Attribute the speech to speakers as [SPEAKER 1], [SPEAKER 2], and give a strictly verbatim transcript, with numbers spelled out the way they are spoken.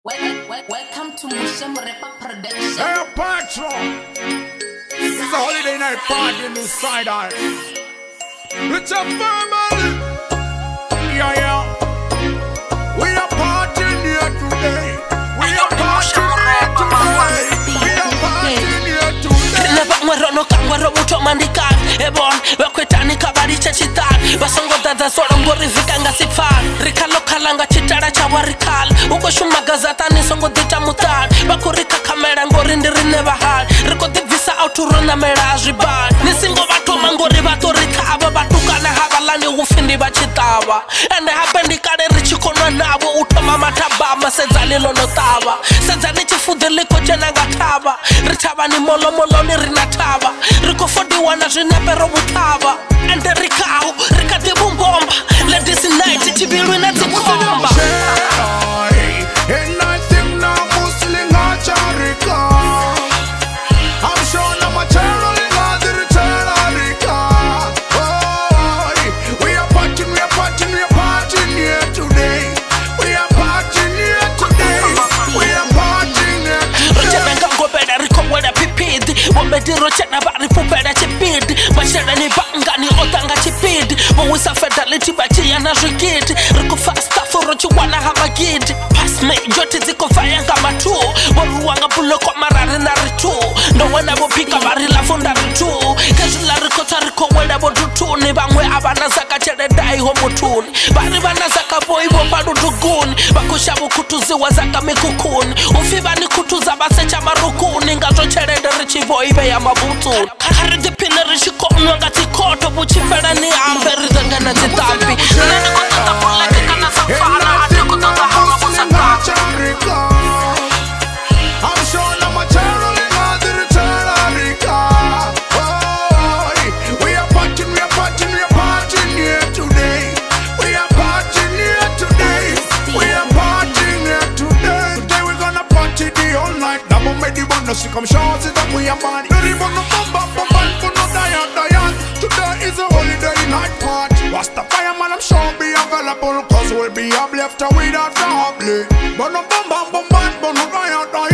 [SPEAKER 1] Welcome to Musham Rapper Production.
[SPEAKER 2] Hey, Patron! It's a holiday night party in the side eye. It's a family! Yeah, yeah. We are partying here today. We are partying here today. We are partying here today.
[SPEAKER 3] Never no kangwaro uto mandika ebon bakwetani kabari chachitan basongo dada solo ngori zikanga sifan rikalo kalanga chitara chawarikal uko shumagazata ni songo dita mutan bakurika kamera ngori ndirine bahal riko divisa auturona meraji ban nisingo bato mangori bato rikaba batukana habalani ufindi bachitaba ende hapendi kare richikono nabo utoma mataba masezali lono taba sezani chifudele ko jenanga taba ritaba ni molo molo ni rinataba riko fodi wana jinapero butaba ende rikao rikati bumbomba let this night chibiru na tikomba
[SPEAKER 2] and I think now Muslim Hacharika I'm sure now my channel is on the return oh, we are partying, we are partying, we are partying here today. We are partying here today. We are partying here today.
[SPEAKER 3] Go better riko wada pipid wamedi rochana bari pupeda chipid bashara ni banga ni otanga chipid wawisa fidelity bachi yana rigid riko fasta for you wanna have a kid pass me joti ziko fire kama tu waruanga pulo kwa marare na ritu no wana bopika bari la funda ritu kazula riko tariko wada bodutu ni bangwe abana zaka chere dai homotuni bari bana zaka boy bomba dutuguni bakushabu kutuzi wazaka mikukuni ufiba ni kutuza basecha marukuni ngazo chere derichi boy be ya mabutu hari de pineri shiko nwanga tikoto buchifera ni amberi zangana zitambi nani kutata politika na safara hati kutata hawa busaka
[SPEAKER 2] I'm sure now my channel is on the return oh, we are partying, we are partying, we are partying here today. We are partying here today. We are partying here today. Today we're gonna party the whole night. Now we made the one to see come shots it up we are party. The ribbon no bum bum bum bum for no diet diet. Today is a holiday night party. What's the fireman I'm sure be available cause we'll be up left without the ugly. But no bum bum bum bum for no diet diet.